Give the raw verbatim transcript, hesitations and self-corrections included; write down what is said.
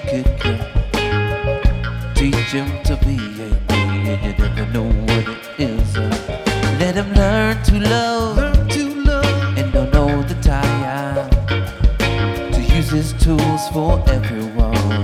could get. Teach him to be a man, you never know what it is. Let him learn to love, learn to love, and don't know the time to use his tools for everyone.